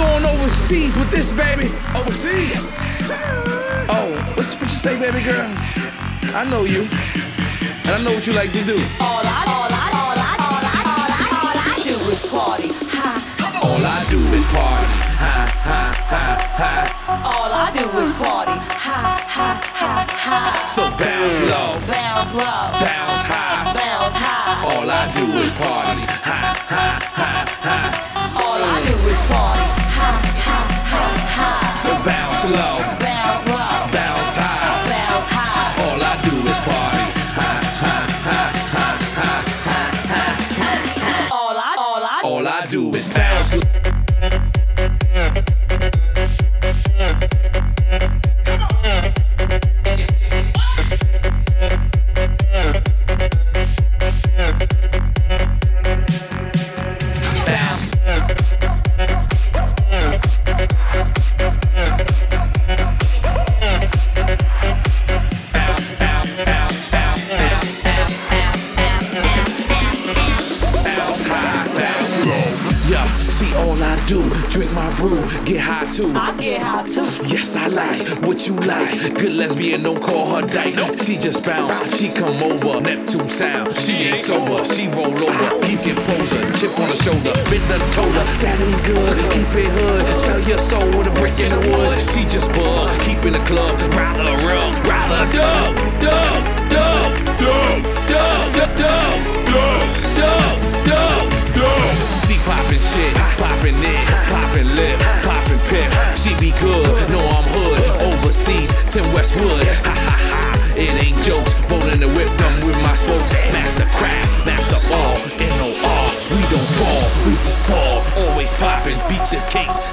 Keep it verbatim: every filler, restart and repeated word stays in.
going overseas with this, baby. Overseas? Oh, what's, what you say, baby girl? I know you, and I know what you like to do. All I, all I, all I, all I, all I, all I do is party. Ha. All I do is party. Ha, ha, ha, ha. All I do is party. Ha, ha, ha, ha. So bounce low, Bounce low. bounce high. Bounce high. All I do is party. Ha, ha, ha, ha. All I do is party. Ha, ha, ha, ha. So bounce low, Bounce low. bounce high. Bounce high. All I do is party. Ha, ha, ha, ha, ha. All I, all I, All I do is bounce. Yeah, see all I do, drink my brew, get high too. I get high too. Yes, I like what you like. Good lesbian, don't call her dyke. She just bounce, she come over, Neptune sound. She ain't sober, she roll over, keep composure, chip on the shoulder, bend the toter. That ain't good, keep it hood. Sell your soul with a brick in the wood. She just bug, keep in the club, ride her rug, ride her dub, dub, dub, dub, dub, dub, dub, dub, dub, dub. She poppin' shit, poppin' it, poppin' lip, poppin' pip. She be good, know I'm hood, overseas, Tim Westwood. Ha ha ha, it ain't jokes, bowling the whip, done with my spokes. Master craft, master all, N O R. We don't fall, we just ball, always poppin', beat the case.